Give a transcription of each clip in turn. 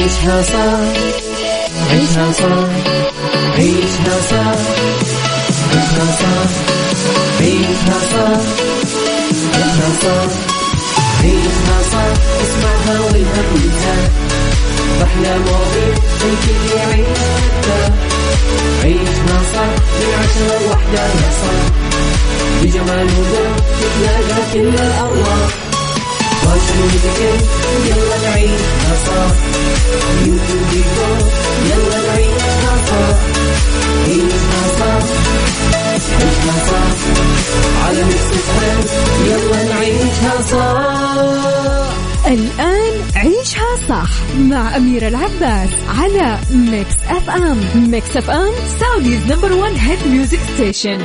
عيشها صح عيشها صح عيشها صح عيشها صح عيشها صح عيشها صح عيشها صح اسمعها والهم ينزاح أحلى مواضيع الكل يعيشها عيشها صح من 10 ل1 يا صاح بجمال وذوق تتلاقى كل الأرواح فاشل واتيكيت يلا نعيشها صح يوتيوب ديكور يلا نعيشها صح عيشها صح عيشها صح على ميكس اف ام يلا نعيشها صح. الآن عيشها صح مع أميرة العباس على ميكس اف ام. ميكس اف ام سعوديز نمبر 1 هيت ميوزك ستيشن.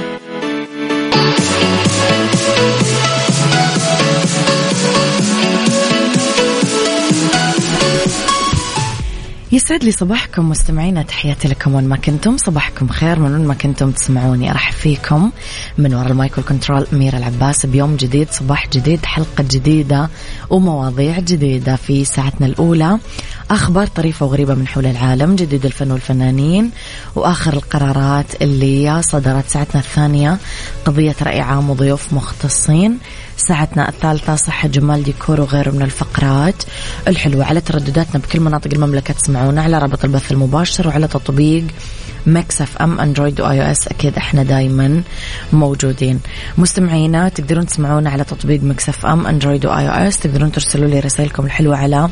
يسعد لي صباحكم مستمعينا، تحياتي لكم وين ما كنتم، صباحكم خير من وين ما كنتم تسمعوني. أرحب فيكم من وراء المايكرو كنترول أميرة العباس بيوم جديد، صباح جديد، حلقة جديدة ومواضيع جديدة. في ساعتنا الأولى أخبار طريفة وغريبة من حول العالم، جديد الفن والفنانين، وآخر القرارات اللي صدرت. ساعتنا الثانية قضية رأي عام وضيوف مختصين. ساعتنا الثالثة صحة جمال ديكور وغيره من الفقرات الحلوة. على تردداتنا بكل مناطق المملكة تسمعونا على رابط البث المباشر وعلى تطبيق ميكس اف ام اندرويد واي او اس. اكيد احنا دايما موجودين. مستمعينا تقدرون تسمعونا على تطبيق ميكس اف ام اندرويد واي او اس. تقدرون ترسلوا لي رسائلكم الحلوة على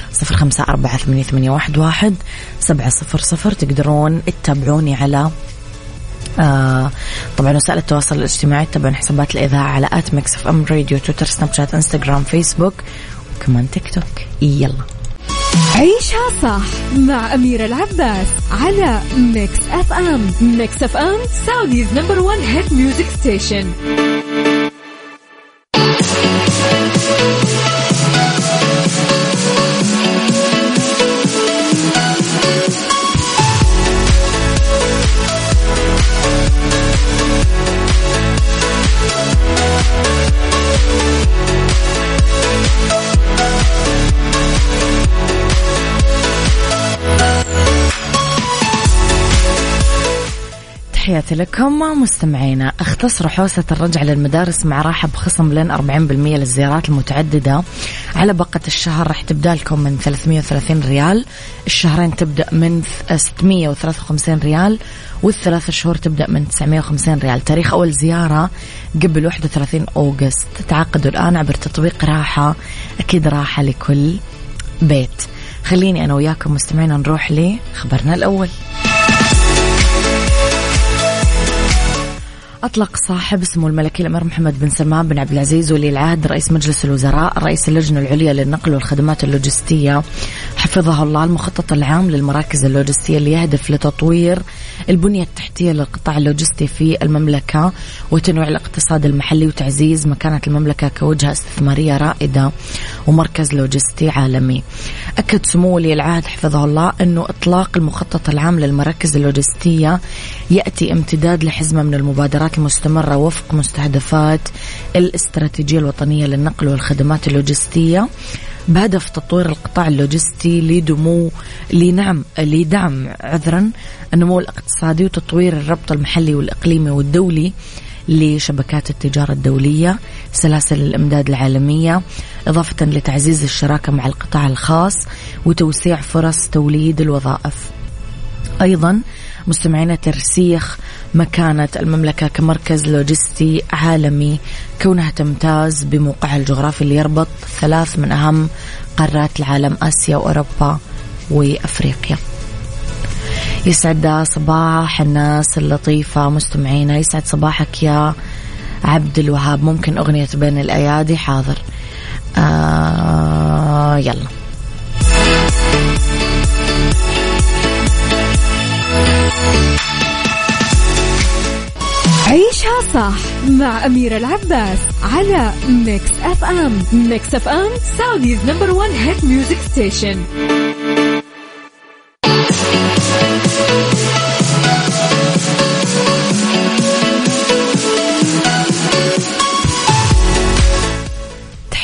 0548811700. تقدرون تتابعوني على طبعا وسائل التواصل الاجتماعي، تابعون حسابات الإذاعة على @mixfm راديو، تويتر، سناب شات، انستغرام، فيسبوك، وكمان تيك توك. يلا عيشها صح مع أميرة العباس على ميكس اف ام. ميكس اف ام سعوديز نمبر 1 هيت ميوزك ستيشن. تحياتي لكم مستمعينا. اختصروا حوسة الرجعة للمدارس مع راحة بخصم لين 40% للزيارات المتعددة على بقية الشهر. راح تبدأ لكم من 330 ريال، الشهرين تبدأ من 653 ريال، والثلاث شهور تبدأ من 950 ريال. تاريخ أول زيارة قبل 31 أوغست. تعاقدوا الآن عبر تطبيق راحة، أكيد راحة لكل بيت. خليني أنا وياكم مستمعينا نروح لخبرنا الأول. أطلق صاحب اسمه الملكي الأمير محمد بن سلمان بن عبد العزيز ولي العهد رئيس مجلس الوزراء رئيس اللجنة العليا للنقل والخدمات اللوجستية حفظه الله المخطط العام للمراكز اللوجستية اللي يهدف لتطوير البنية التحتية للقطاع اللوجستي في المملكة وتنويع الاقتصاد المحلي وتعزيز مكانة المملكة كوجهة استثمارية رائدة ومركز لوجستي عالمي. أكد سمو ولي العهد حفظه الله أنه إطلاق المخطط العام للمراكز اللوجستية يأتي امتداد لحزمة من المبادرات المستمرة وفق مستهدفات الاستراتيجية الوطنية للنقل والخدمات اللوجستية بهدف تطوير القطاع اللوجستي لدعم النمو الاقتصادي وتطوير الربط المحلي والإقليمي والدولي لشبكات التجارة الدولية، سلاسل الإمداد العالمية، إضافة لتعزيز الشراكة مع القطاع الخاص وتوسيع فرص توليد الوظائف. أيضا مستمعين ترسيخ مكانة المملكة كمركز لوجستي عالمي كونها تمتاز بموقعها الجغرافي اللي يربط 3 من أهم قارات العالم، آسيا وأوروبا وأفريقيا. يسعد صباح الناس اللطيفة مستمعينا، يسعد صباحك يا عبد الوهاب. ممكن أغنية بين الأيادي؟ حاضر. يلا عيشها صح مع أميرة العباس على ميكس اف ام. ميكس اف ام سعوديز نمبر 1 هيت ميوزك ستيشن.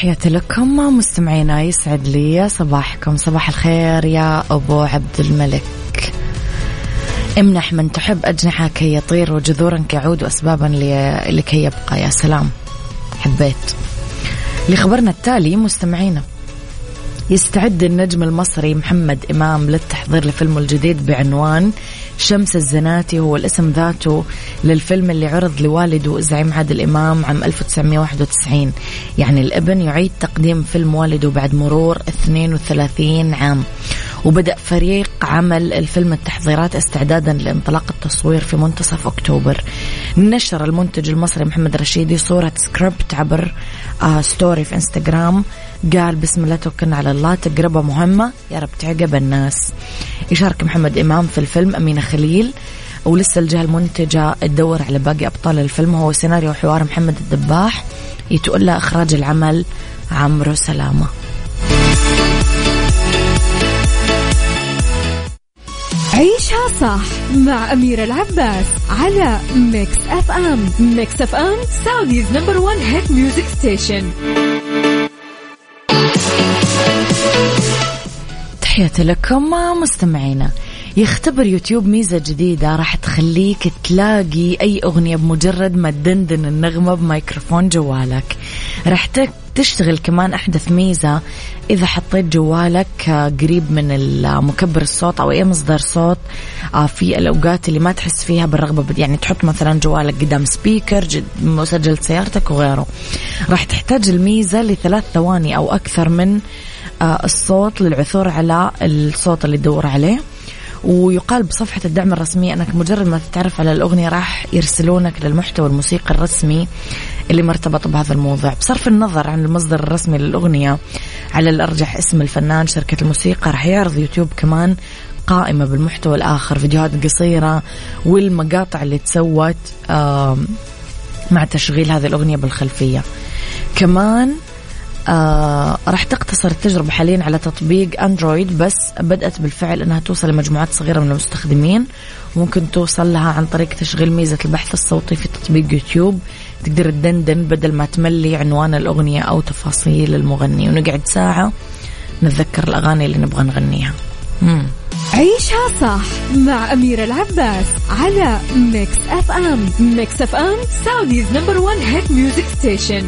تحياتي لكم مستمعينا، يسعد لي صباحكم. صباح الخير يا أبو عبد الملك. امنح من تحب أجنحة كي يطير، وجذورا كيعود، وأسبابا لكي يبقى. يا سلام، حبيت. لخبرنا التالي مستمعينا، يستعد النجم المصري محمد إمام للتحضير لفيلمه الجديد بعنوان شمس الزناتي. هو الاسم ذاته للفيلم اللي عرض لوالده الزعيم عادل إمام عام 1991. يعني الابن يعيد تقديم فيلم والده بعد مرور 32 عام. وبدأ فريق عمل الفيلم التحضيرات استعدادا لانطلاق التصوير في منتصف أكتوبر. نشر المنتج المصري محمد رشيدي صورة سكريبت عبر ستوري في انستغرام. قال بسم الله توكلنا على الله، تجربة مهمة يا رب تعجب الناس. يشارك محمد إمام في الفيلم أمينة خليل، ولسه الجهة المنتجة تدور على باقي أبطال الفيلم. هو سيناريو وحوار محمد الدباح، يتولى إخراج العمل عمرو سلامة. عيشها صح مع أميرة العباس على ميكس أف أم. ميكس أف أم سعوديز نمبر 1 هيت ميوزك ستيشن. تحياتي لكم مستمعينا. يختبر يوتيوب ميزة جديدة راح تخليك تلاقي أي أغنية بمجرد ما تدندن النغمة بميكروفون جوالك. راح تشتغل كمان أحدث ميزة إذا حطيت جوالك قريب من المكبر الصوت أو أي مصدر صوت في الأوقات اللي ما تحس فيها بالرغبة، يعني تحط مثلا جوالك قدام سبيكر، مسجل سيارتك وغيره. راح تحتاج الميزة ل3 ثواني أو أكثر من الصوت للعثور على الصوت اللي تدور عليه. ويقال بصفحة الدعم الرسمية أنك مجرد ما تتعرف على الأغنية راح يرسلونك للمحتوى الموسيقي الرسمي اللي مرتبط بهذا الموضوع. بصرف النظر عن المصدر الرسمي للأغنية، على الأرجح اسم الفنان، شركة الموسيقى، راح يعرض يوتيوب كمان قائمة بالمحتوى الآخر، فيديوهات قصيرة والمقاطع اللي تسوت مع تشغيل هذه الأغنية بالخلفية. كمان راح تقتصر التجربة حاليا على تطبيق أندرويد بس، بدأت بالفعل أنها توصل لمجموعات صغيرة من المستخدمين. وممكن توصل لها عن طريق تشغيل ميزة البحث الصوتي في تطبيق يوتيوب. تقدر تدندن بدل ما تملي عنوان الأغنية أو تفاصيل المغني، ونقعد ساعة نتذكر الأغاني اللي نبغى نغنيها. عيشها صح مع أميرة العباس على ميكس أف أم. ميكس أف أم سعوديز نمبر 1 هيت ميوزك ستيشن.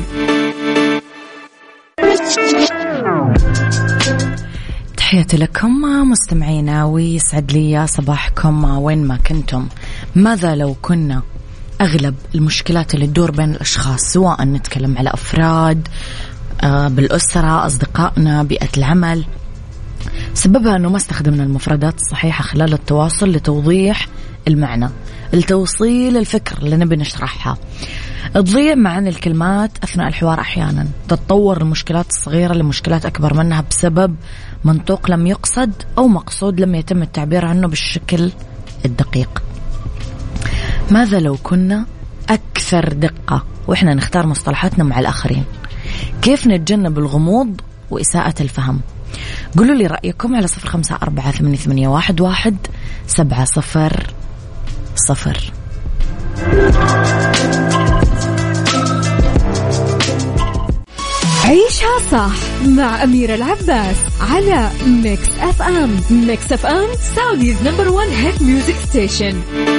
تحياتي لكم مستمعينا، ويسعد لي صباحكم وين ما كنتم. ماذا لو كنا أغلب المشكلات اللي تدور بين الأشخاص، سواء نتكلم على أفراد بالأسرة، أصدقائنا، بيئة العمل، سببها أنه ما استخدمنا المفردات الصحيحة خلال التواصل لتوضيح المعنى، لتوصيل الفكرة اللي نبي نشرحها. تضيع معاني الكلمات أثناء الحوار. أحيانا تتطور المشكلات الصغيرة لمشكلات أكبر منها بسبب منطوق لم يقصد أو مقصود لم يتم التعبير عنه بالشكل الدقيق. ماذا لو كنا أكثر دقة وإحنا نختار مصطلحاتنا مع الآخرين؟ كيف نتجنب الغموض وإساءة الفهم؟ قولوا لي رأيكم على 0548811700. عيشها صح مع أميرة العباس على ميكس أف أم. ميكس أف أم سعوديز نمبر 1 هيت ميوزك ستيشن.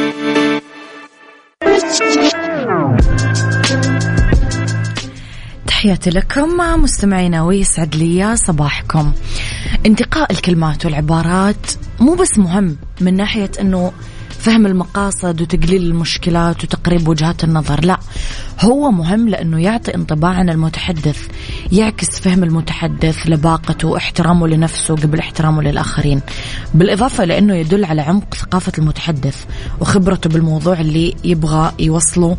تحياتي لكم مستمعينا، ويسعد لي صباحكم. انتقاء الكلمات والعبارات مو بس مهم من ناحية أنه فهم المقاصد وتقليل المشكلات وتقريب وجهات النظر، لا، هو مهم لأنه يعطي انطباع عن المتحدث، يعكس فهم المتحدث لباقته واحترامه لنفسه قبل احترامه للآخرين، بالإضافة لأنه يدل على عمق ثقافة المتحدث وخبرته بالموضوع اللي يبغى يوصله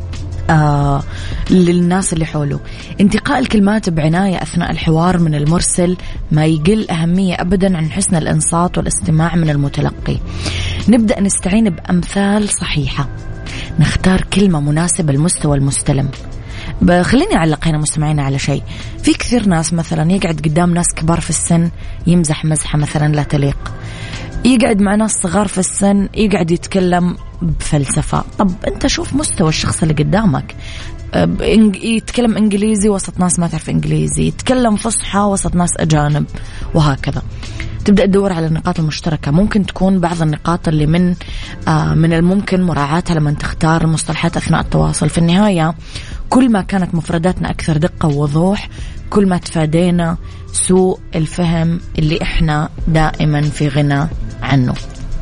للناس اللي حوله. انتقاء الكلمات بعناية أثناء الحوار من المرسل ما يقل أهمية أبدا عن حسن الإنصات والاستماع من المتلقي. نبدأ نستعين بأمثال صحيحة، نختار كلمة مناسبة لمستوى المستلم. خليني أعلق هنا مستمعينا على شيء. في كثير ناس مثلا يقعد قدام ناس كبار في السن يمزح مزحة مثلا لا تليق، يقعد مع ناس صغار في السن يقعد يتكلم بفلسفة. طب أنت شوف مستوى الشخص اللي قدامك، يتكلم إنجليزي وسط ناس ما تعرف إنجليزي، يتكلم فصحى وسط ناس أجانب، وهكذا. تبدأ تدور على النقاط المشتركة. ممكن تكون بعض النقاط اللي من الممكن مراعاتها لما تختار المصطلحات أثناء التواصل. في النهاية كل ما كانت مفرداتنا أكثر دقة ووضوح، كل ما تفادينا سوء الفهم اللي إحنا دائما في غنى عنه.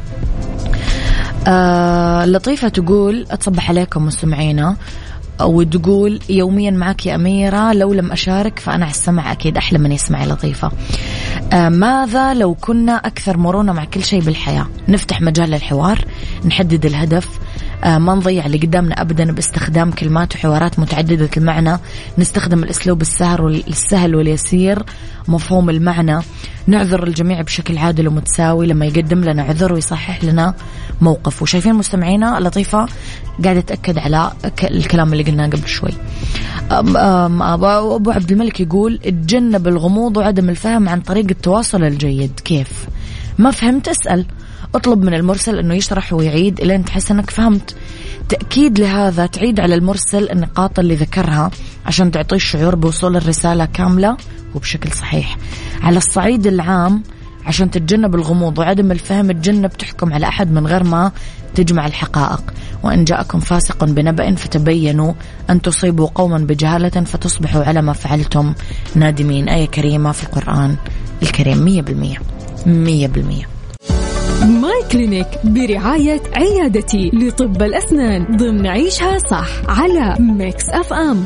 لطيفة تقول أتصبح عليكم مستمعينا، وتقول يوميا معك يا أميرة، لو لم أشارك فأنا على السمع أكيد. أحلى من يسمع لطيفة. ماذا لو كنا أكثر مرونة مع كل شيء بالحياة؟ نفتح مجال للحوار، نحدد الهدف، ما نضيع اللي قدامنا أبدا باستخدام كلمات وحوارات متعددة المعنى، نستخدم الأسلوب السهل واليسير مفهوم المعنى، نعذر الجميع بشكل عادل ومتساوي لما يقدم لنا عذر ويصحح لنا موقف. وشايفين مستمعينا لطيفة قاعدة تأكد على الكلام اللي قلناه قبل شوي. أبو عبد الملك يقول اتجنب الغموض وعدم الفهم عن طريق التواصل الجيد. كيف؟ ما فهمت اسأل، اطلب من المرسل انه يشرح ويعيد الين تحس انك فهمت. تأكيد لهذا تعيد على المرسل النقاط اللي ذكرها عشان تعطيه الشعور بوصول الرسالة كاملة وبشكل صحيح. على الصعيد العام عشان تتجنب الغموض وعدم الفهم، تجنب تحكم على أحد من غير ما تجمع الحقائق. وإن جاءكم فاسق بنبأ فتبينوا أن تصيبوا قوما بجهالة فتصبحوا على ما فعلتم نادمين. آية كريمة في القرآن الكريم. 100%. ماي كلينيك برعاية عيادتي لطب الأسنان ضمن عيشها صح على ميكس اف ام.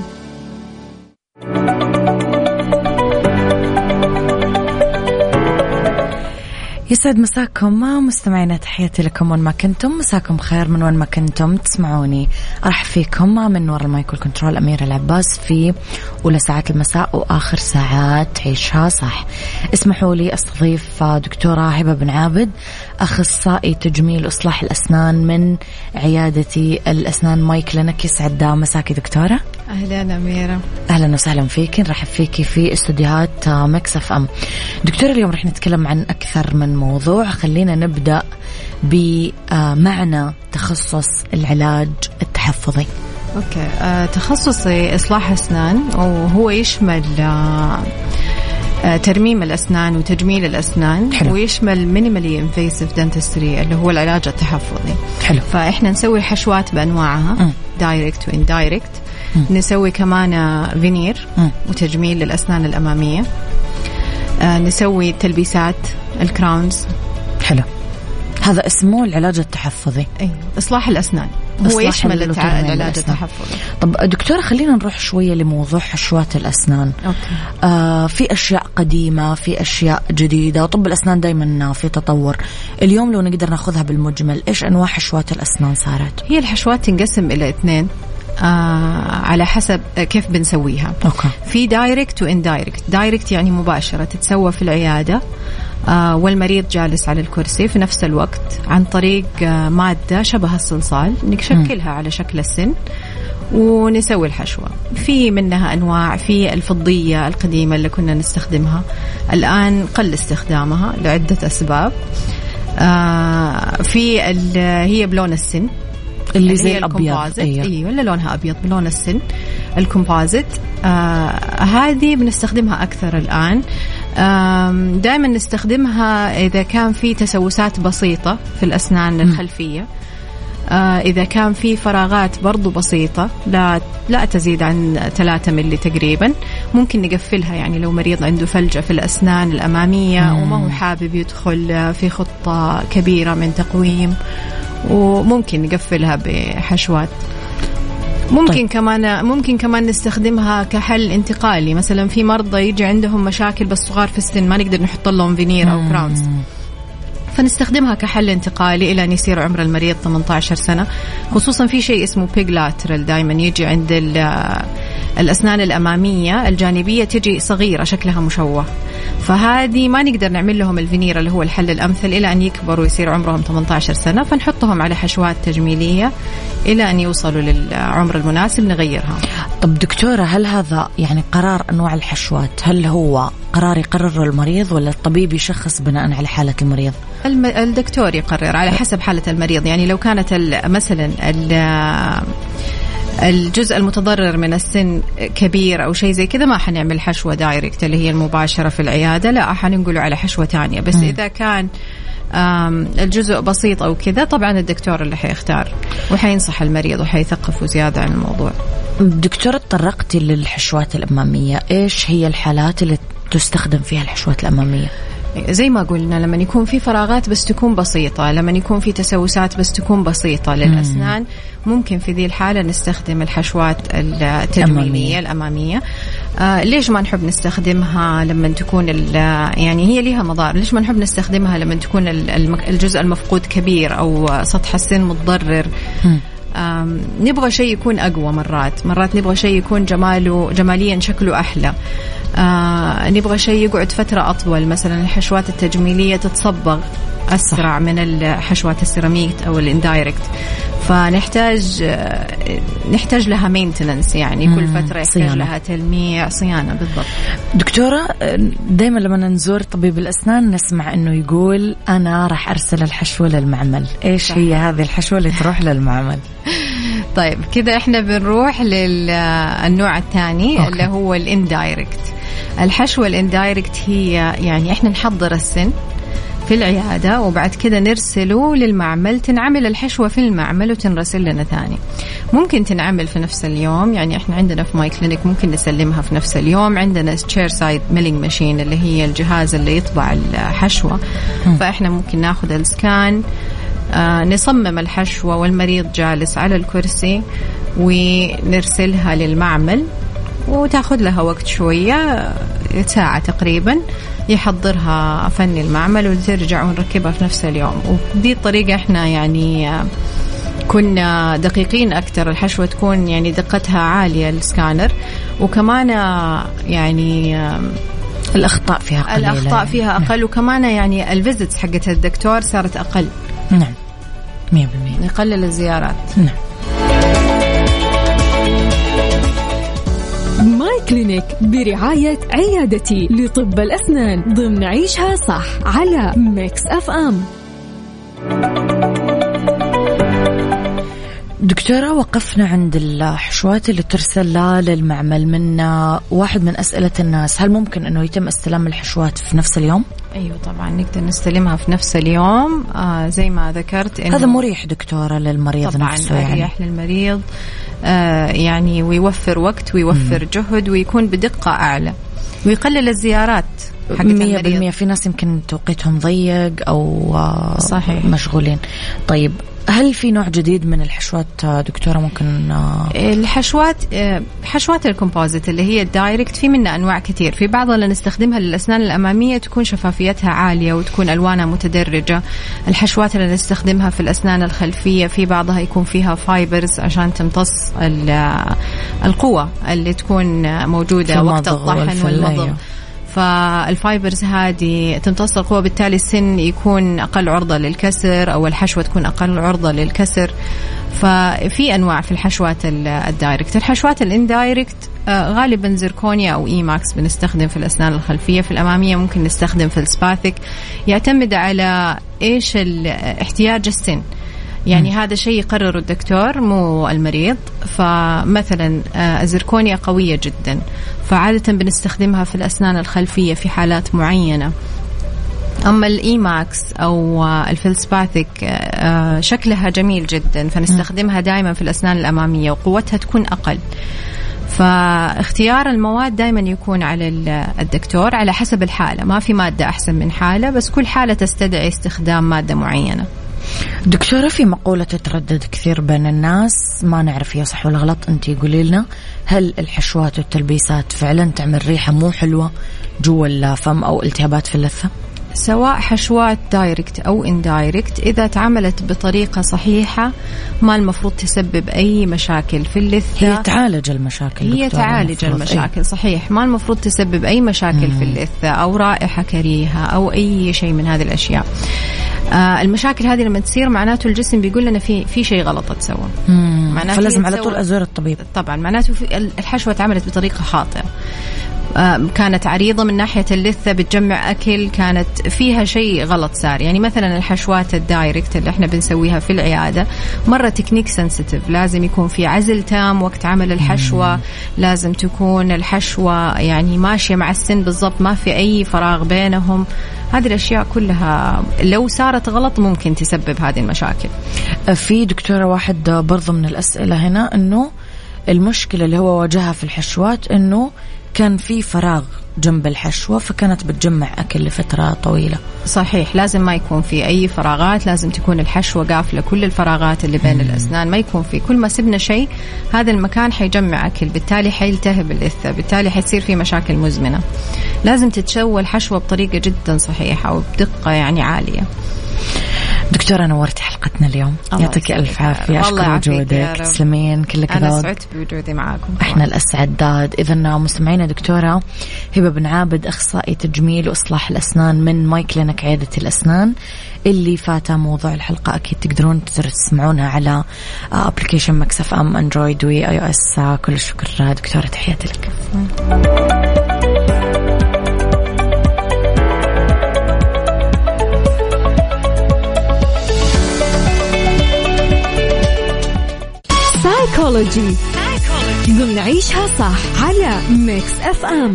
يسعد مساكم مستمعينا، تحياتي لكم وين ما كنتم. مساكم خير من وين ما كنتم تسمعوني. أرحب فيكم من وراء المايكل كنترول أميرة العباس في أولى ساعات المساء وآخر ساعات عيشها صح. اسمحوا لي أستضيف دكتورة هبة بن عابد، أخصائي تجميل وإصلاح الأسنان من عيادتي الأسنان ماي كلينيك. يسعد مساكي دكتورة. أهلا أميرة. أهلا وسهلا فيكي، نرحب فيكي في استوديوهات ميكس اف ام. دكتورة اليوم رح نتكلم عن أكثر من موضوع. خلينا نبدأ بمعنى تخصص العلاج التحفظي. أوكي. تخصصي إصلاح أسنان، وهو يشمل ترميم الأسنان وتجميل الأسنان. حلو. ويشمل مينيمالي انفيسيف دنتستري اللي هو العلاج التحفظي. حلو. فإحنا نسوي حشوات بأنواعها، دايركت واندايركت. نسوي كمان فينير وتجميل للأسنان الأمامية. نسوي تلبيسات الكراونز. حلو. هذا اسمه العلاج التحفظي. أيوة. إصلاح الأسنان هو يشمل العلاج التحفظي. طب دكتورة خلينا نروح شوية لموضوع حشوات الأسنان. أوكي. في أشياء قديمة، في أشياء جديدة، وطب الأسنان دايما في تطور. اليوم لو نقدر ناخذها بالمجمل، إيش أنواع حشوات الأسنان صارت؟ هي الحشوات تنقسم إلى 2 على حسب كيف بنسويها. أوكي. في دايركت واندايركت. دايركت يعني مباشرة تتسوى في العيادة والمريض جالس على الكرسي في نفس الوقت عن طريق مادة شبه الصلصال، نشكلها على شكل السن ونسوي الحشوة. في منها أنواع، في الفضية القديمة اللي كنا نستخدمها، الآن قل استخدامها لعدة أسباب. في هي بلون السن اللي زي الأبيض. أيوة اللي لونها أبيض بلون السن، الكومبوزيت. هذه بنستخدمها أكثر الآن. دائما نستخدمها إذا كان في تسوسات بسيطة في الأسنان الخلفية. إذا كان في فراغات برضو بسيطة لا تزيد عن 3 ملي تقريبا، ممكن نقفلها. يعني لو مريض عنده فلجة في الأسنان الأمامية وما هو حابب يدخل في خطة كبيرة من تقويم، وممكن نقفلها بحشوات. ممكن كمان نستخدمها كحل انتقالي. مثلا في مرضى يجي عندهم مشاكل بس صغار في السن، ما نقدر نحط لهم فينير أو كراونز، فنستخدمها كحل انتقالي إلى أن يصير عمر المريض 18 سنة. خصوصا في شيء اسمه بيج لاترال، دايما يجي عند الأسنان الأمامية الجانبية تجي صغيرة شكلها مشوه، فهذه ما نقدر نعمل لهم الفينير اللي هو الحل الأمثل إلى أن يكبروا ويصير عمرهم 18 سنة، فنحطهم على حشوات تجميلية إلى أن يوصلوا للعمر المناسب نغيرها. طب دكتورة، هل هذا يعني قرار أنواع الحشوات هل هو قرار يقرره المريض ولا الطبيب يشخص بناء على حالة المريض؟ الدكتور يقرر على حسب حالة المريض. يعني لو كانت مثلا الجزء المتضرر من السن كبير أو شيء زي كذا ما حنعمل حشوة دايركت اللي هي المباشرة في العيادة، لا حننقله على حشوة تانية. بس إذا كان الجزء بسيط أو كذا طبعا الدكتور اللي حيختار وحينصح المريض وحيثقفه زيادة عن الموضوع. دكتورة، تطرقتي للحشوات الأمامية، إيش هي الحالات اللي تستخدم فيها الحشوات الأمامية؟ زي ما قلنا لما يكون في فراغات بس تكون بسيطة، لما يكون في تسوسات بس تكون بسيطة للأسنان، ممكن في ذي الحالة نستخدم الحشوات التجميلية الأمامية. ليش ما نحب نستخدمها لما تكون يعني هي ليها مضار؟ ليش ما نحب نستخدمها لما تكون الجزء المفقود كبير أو سطح السن متضرر؟ نبغى شيء يكون أقوى، مرات نبغى شيء يكون جماليا شكله أحلى، نبغى شيء يقعد فترة أطول. مثلا الحشوات التجميلية تتصبغ أسرع من الحشوات السيراميك أو الاندايركت، فنحتاج لها مينتننس، يعني كل فترة يحتاج لها تلميع، صيانة. بالضبط. دكتورة، دايما لما نزور طبيب الأسنان نسمع أنه يقول أنا راح أرسل الحشوة للمعمل. إيش هي هذه الحشوة اللي تروح للمعمل؟ طيب كده احنا بنروح للنوع الثاني اللي هو الاندايركت. الحشوة الاندايركت هي يعني احنا نحضر السن في العيادة وبعد كده نرسله للمعمل، تنعمل الحشوة في المعمل وتنرسل لنا ثاني. ممكن تنعمل في نفس اليوم، يعني احنا عندنا في ماي كلينيك ممكن نسلمها في نفس اليوم. عندنا تشير سايد ميلينج ماشين اللي هي الجهاز اللي يطبع الحشوة، فاحنا ممكن ناخذ السكان، نصمم الحشوة والمريض جالس على الكرسي ونرسلها للمعمل، وتاخذ لها وقت شوية، ساعة تقريبا يحضرها فني المعمل وترجع ونركبها في نفس اليوم. وبدي الطريقة احنا يعني كنا دقيقين أكتر، الحشوة تكون يعني دقتها عالية السكانر، وكمان يعني الأخطاء فيها أقل وكمان يعني الفيزيتس حقت الدكتور صارت أقل. نعم 100%. نقلل الزيارات. نعم. ماي كلينيك برعاية عيادتي لطب الأسنان ضمن عيشها صح على ميكس اف ام. دكتورة، وقفنا عند الحشوات اللي ترسل للمعمل. من واحد من أسئلة الناس، هل ممكن أنه يتم استلام الحشوات في نفس اليوم؟ أيوة طبعا نقدر نستلمها في نفس اليوم. زي ما ذكرت هذا مريح دكتورة للمريض نفسه، طبعا مريح للمريض، يعني ويوفر وقت ويوفر جهد ويكون بدقة أعلى ويقلل الزيارات حقت المريض. 100%. في ناس يمكن توقيتهم ضيق أو صحيح مشغولين. طيب هل في نوع جديد من الحشوات دكتورة ممكن؟ حشوات الكومبوزيت اللي هي الدايركت في منها أنواع كتير. في بعضها اللي نستخدمها للأسنان الأمامية تكون شفافيتها عالية وتكون ألوانها متدرجة. الحشوات اللي نستخدمها في الأسنان الخلفية في بعضها يكون فيها فايبرز عشان تمتص القوة اللي تكون موجودة وقت الطحن والمضغ. فالفايبرز هذه تمتص القوة، بالتالي السن يكون أقل عرضة للكسر أو الحشوة تكون أقل عرضة للكسر. ففي أنواع في الحشوات الدايركت. الحشوات الاندايركت غالبا زيركونيا أو إي ماكس بنستخدم في الأسنان الخلفية. في الأمامية ممكن نستخدم في السباثيك، يعتمد على إيش احتياج السن. يعني هذا شيء يقرره الدكتور مو المريض. فمثلا الزيركونيا قوية جدا، فعادة بنستخدمها في الأسنان الخلفية في حالات معينة. أما الإي ماكس أو الفلسباثيك شكلها جميل جدا، فنستخدمها دائما في الأسنان الأمامية وقوتها تكون أقل. فاختيار المواد دائما يكون على الدكتور على حسب الحالة، ما في مادة أحسن من حالة، بس كل حالة تستدعي استخدام مادة معينة. دكتورة، في مقولة تتردد كثير بين الناس، ما نعرف هي صح ولا غلط، أنتي قولي لنا، هل الحشوات والتلبيسات فعلا تعمل ريحة مو حلوة جوا الفم أو التهابات في اللثة؟ سواء حشوات دايركت أو إندايركت، إذا تعملت بطريقة صحيحة ما المفروض تسبب أي مشاكل في اللثة. هي تعالج المشاكل. هي تعالج المشاكل صحيح، ما المفروض تسبب أي مشاكل في اللثة أو رائحة كريهة أو أي شيء من هذه الأشياء. المشاكل هذه لما تصير معناته الجسم بيقول لنا في شيء غلط تسوى، فلازم على طول أزور الطبيب. طبعا معناته الحشوة تعملت بطريقة خاطئة. كانت عريضة من ناحية اللثة، بتجمع أكل، كانت فيها شيء غلط صار. يعني مثلا الحشوات الدايركت اللي احنا بنسويها في العيادة مرة تكنيك سنسيتيف، لازم يكون في عزل تام وقت عمل الحشوة، لازم تكون الحشوة يعني ماشية مع السن بالضبط، ما في أي فراغ بينهم. هذه الأشياء كلها لو صارت غلط ممكن تسبب هذه المشاكل. في دكتورة واحد برضو من الأسئلة هنا أنه المشكلة اللي هو واجهها في الحشوات أنه كان في فراغ جنب الحشوة فكانت بتجمع أكل لفترة طويلة. صحيح، لازم ما يكون في أي فراغات، لازم تكون الحشوة قافلة كل الفراغات اللي بين الأسنان، ما يكون في، كل ما سبنا شيء هذا المكان حيجمع أكل، بالتالي حيلتهب اللثة، بالتالي حتصير في مشاكل مزمنة. لازم تتسوى الحشوة بطريقة جدا صحيحة وبدقة يعني عالية. دكتورة نورتي حلقتنا اليوم، يعطيك ألف عافية، أشكر وجودك، تسلمين كلك ذوق. أنا سعدت بوجودي معاكم. إحنا الأسعد. إذا مستمعينا دكتورة هبة بن عابد، أخصائي تجميل وإصلاح الأسنان من ماي كلينك عيادة الأسنان. اللي فات موضوع الحلقة أكيد تقدرون تسمعونها على أبليكيشن مكس اف ام أندرويد وي اي او اس. كل الشكر دكتورة، تحياتي لك. سايكولوجي ضمن عيشها صح على ميكس اف ام.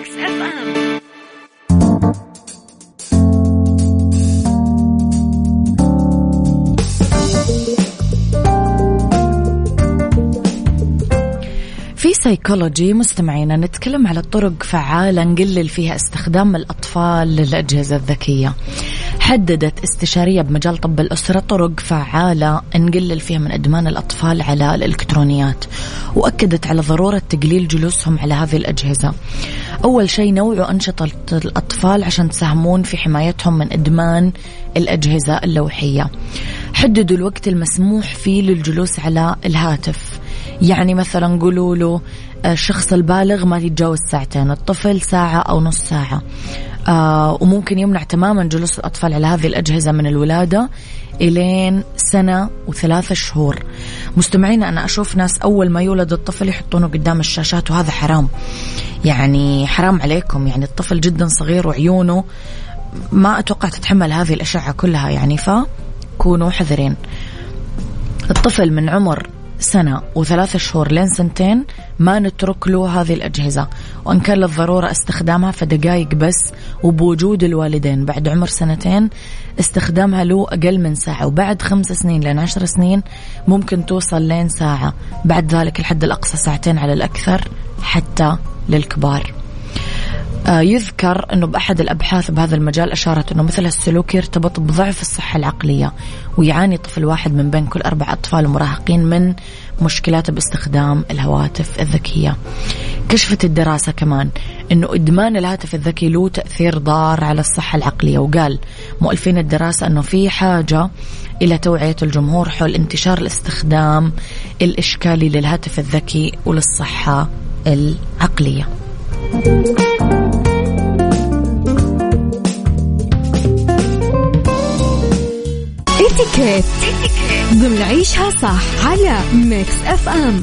في سايكولوجي مستمعينا نتكلم على طرق فعالة نقلل فيها استخدام الأطفال للأجهزة الذكية. حددت استشارية بمجال طب الأسرة طرق فعالة نقلل فيها من إدمان الأطفال على الإلكترونيات، وأكدت على ضرورة تقليل جلوسهم على هذه الأجهزة. أول شيء نوعوا أنشطة الأطفال عشان تساهمون في حمايتهم من إدمان الأجهزة اللوحية. حددوا الوقت المسموح فيه للجلوس على الهاتف، يعني مثلا قولوا له الشخص البالغ ما يتجاوز ساعتين، الطفل ساعة أو نص ساعة. وممكن يمنع تماما جلوس الأطفال على هذه الأجهزة من الولادة إلين 1 و3 شهور. مستمعين، أنا أشوف ناس أول ما يولد الطفل يحطونه قدام الشاشات، وهذا حرام، يعني حرام عليكم. يعني الطفل جدا صغير وعيونه ما أتوقع تتحمل هذه الأشعة كلها، يعني فكونوا حذرين. الطفل من عمر 1 و3 شهور لين 2 ما نترك له هذه الأجهزة، وإن كان للضرورة استخدامها فدقائق بس، وبوجود الوالدين. بعد عمر 2 استخدامها له أقل من ساعة، وبعد 5 سنين لين 10 سنين ممكن توصل لين ساعة، بعد ذلك الحد الأقصى 2 على الأكثر حتى للكبار. يذكر أنه بأحد الأبحاث بهذا المجال أشارت أنه مثل السلوك يرتبط بضعف الصحة العقلية، ويعاني طفل واحد من بين كل 4 أطفال ومراهقين من مشكلات باستخدام الهواتف الذكية. كشفت الدراسة كمان أنه إدمان الهاتف الذكي له تأثير ضار على الصحة العقلية، وقال مؤلفين الدراسة أنه في حاجة إلى توعية الجمهور حول انتشار الاستخدام الإشكالي للهاتف الذكي وللصحة العقلية. اتيكيت ضمن عيشها صح على ميكس اف ام.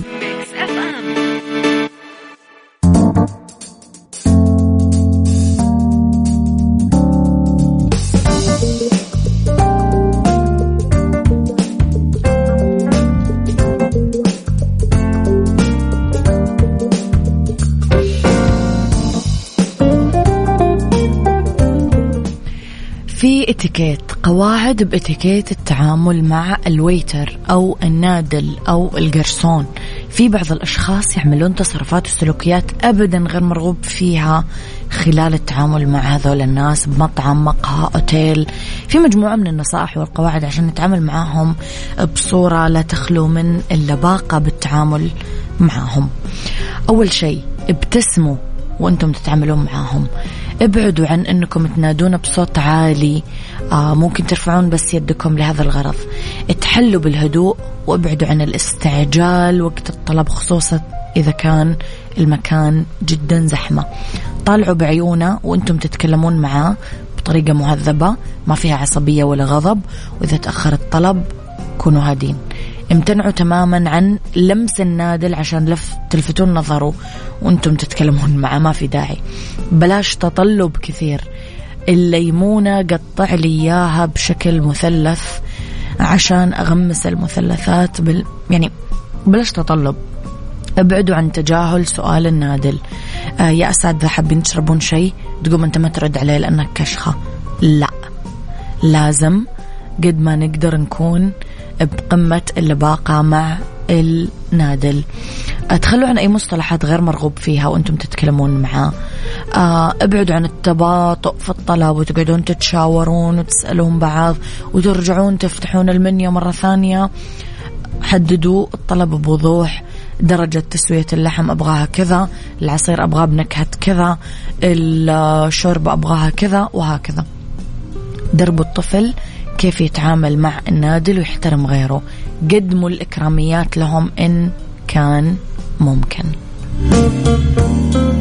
في اتيكيت، قواعد باتيكيت التعامل مع الويتر أو النادل أو الجرسون. في بعض الأشخاص يعملون تصرفات وسلوكيات أبدا غير مرغوب فيها خلال التعامل مع هذول الناس بمطعم، مقهى، أوتيل. في مجموعة من النصائح والقواعد عشان نتعامل معهم بصورة لا تخلو من اللباقة بالتعامل معهم. أول شيء، ابتسموا وأنتم تتعاملون معهم. ابعدوا عن أنكم تنادون بصوت عالي، ممكن ترفعون بس يدكم لهذا الغرض. اتحلوا بالهدوء وابعدوا عن الاستعجال وقت الطلب، خصوصا إذا كان المكان جدا زحمة. طالعوا بعيونه وأنتم تتكلمون معاه بطريقة مهذبة ما فيها عصبية ولا غضب، وإذا تأخر الطلب كونوا هادين. امتنعوا تماما عن لمس النادل عشان تلفتون نظره وانتم تتكلمون معه، ما في داعي. بلاش تطلب كثير. الليمونة قطع لي إياها بشكل مثلث عشان أغمس المثلثات يعني بلاش تطلب. ابعدوا عن تجاهل سؤال النادل. يا أساتذة حابين تشربون شيء، تقوم أنت ما ترد عليه لأنك كشخة. لا، لازم قد ما نقدر نكون بقمة اللباقة مع النادل. تخلوا عن أي مصطلحات غير مرغوب فيها وأنتم تتكلمون معاه. ابعدوا عن التباطؤ في الطلب وتقعدون تتشاورون وتسألون بعض وترجعون تفتحون المنيو مرة ثانية. حددوا الطلب بوضوح. درجة تسوية اللحم أبغاها كذا، العصير أبغاه بنكهة كذا، الشوربة أبغاها كذا، وهكذا. دربوا الطفل كيف يتعامل مع النادل ويحترم غيره. قدموا الإكراميات لهم إن كان ممكن.